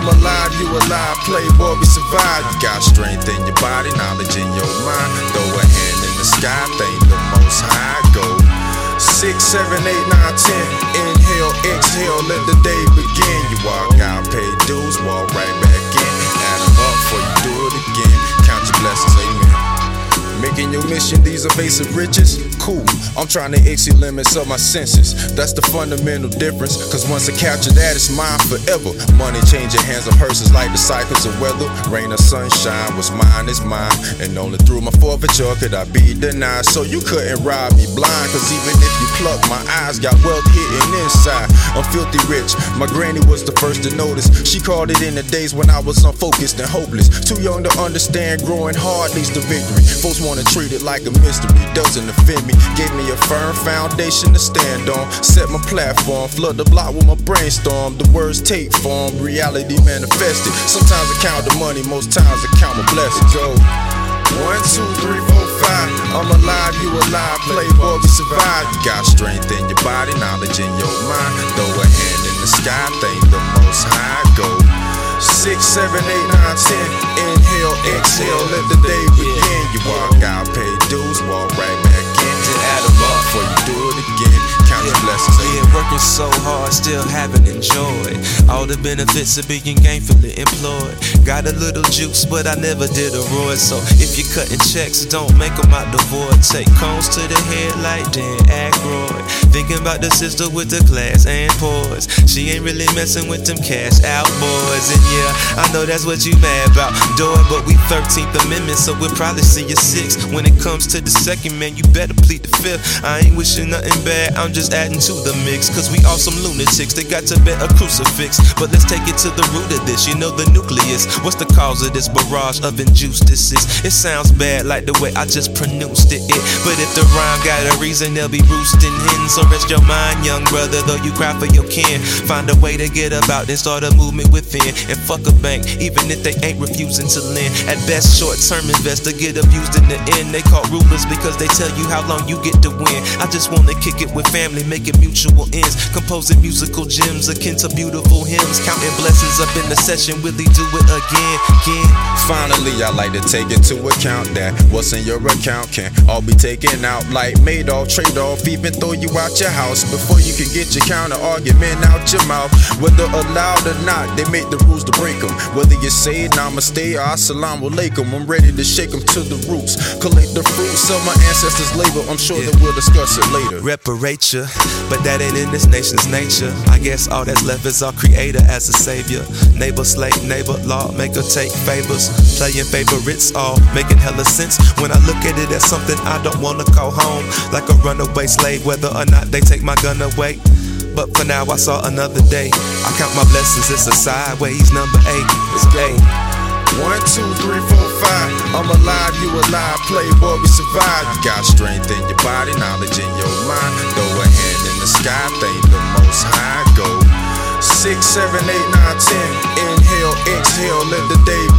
I'm alive, you alive, playboy, we survive. You got strength in your body, knowledge in your mind. Throw a hand in the sky, thank the Most High. Go 6, 7, 8, 9, 10. Inhale, exhale, let the day begin. You walk out, pay dues, walk right back in. Add them up before you do it again. Count your blessings, amen. Making your mission these evasive riches? Cool, I'm trying to exceed limits of my senses. That's the fundamental difference, cause once I capture that, it's mine forever. Money changing hands of hearses like the cycles of weather. Rain or sunshine, what's mine is mine. And only through my forfeiture could I be denied. So you couldn't rob me blind, cause even if you pluck, my eyes got wealth hidden inside. I'm filthy rich, my granny was the first to notice. She called it in the days when I was unfocused and hopeless. Too young to understand, growing hard leads to victory. Folks wanna treat it like a mystery, doesn't offend me. Gave me a firm foundation to stand on. Set my platform, flood the block with my brainstorm. The words take form, reality manifested. Sometimes I count the money, most times I count my blessings. Go 1, 2, 3, 4, 5. I'm alive, you alive, playboy, we survive. You got strength in your body, knowledge in your mind. Throw a hand in the sky, thank the Most High. Go 6, 7, 8, 9, 10. Inhale, exhale, let the day begin. You walk out, pay dues, walk right back in. To add them up before you do it again. Count your blessings. Yeah, working so hard, still haven't enjoyed all the benefits of being gainfully employed. Got a little juice, but I never did a roid. So if you're cutting checks, don't make them out the void. Take cones to the head like Dan Aykroyd. Thinking about the sister with the class and poise. She ain't really messing with them cash out boys. And yeah, I know that's what you mad about, Door, but we 13th Amendment, so we'll probably see you 6th. When it comes to the second, man, you better plead the 5th. I ain't wishing nothing bad, I'm just adding to the mix. Cause we all some lunatics, they got to bet a crucifix. But let's take it to the root of this, you know the nucleus. What's the cause of this barrage of injustices? It sounds bad like the way I just pronounced it. But if the rhyme got a reason, they'll be roosting hens. So rest your mind, young brother, though you cry for your kin. Find a way to get about, then start a movement within. And fuck a bank, even if they ain't refusing to lend. At best, short-term investor get abused in the end. They call rulers because they tell you how long you get to win. I just wanna kick it with family, making mutual ends. Composing musical gems akin to beautiful hymns. Counting blessings up in the session, will he do it again? Finally, I like to take into account that what's in your account can all be taken out like Madoff, trade-off, even throw you out your house before you can get your counter argument out your mouth. Whether allowed or not, they make the rules to break them. Whether you say namaste or assalamu alaikum, I'm ready to shake them to the roots. Collect the fruits of my ancestors' labor, I'm sure that we'll discuss it later. Reparate ya, but that ain't in this nation's nature. I guess all that's left is our creator as a savior. Neighbor, slave, neighbor, lawmaker, take favors. Playing favorites, all making hella sense. When I look at it as something I don't wanna call home. Like a runaway slave, whether or not they take my gun away. But for now I saw another day. I count my blessings, it's a sideways number 8. It's gay. 1, 2, 3, 4, 5. I'm alive, you alive, playboy, we survive. You got strength in your body, knowledge in your mind. Throw a hand in the sky, thank the Most High. Go 6, 7, 8, 9, 10. Inhale, exhale, let the day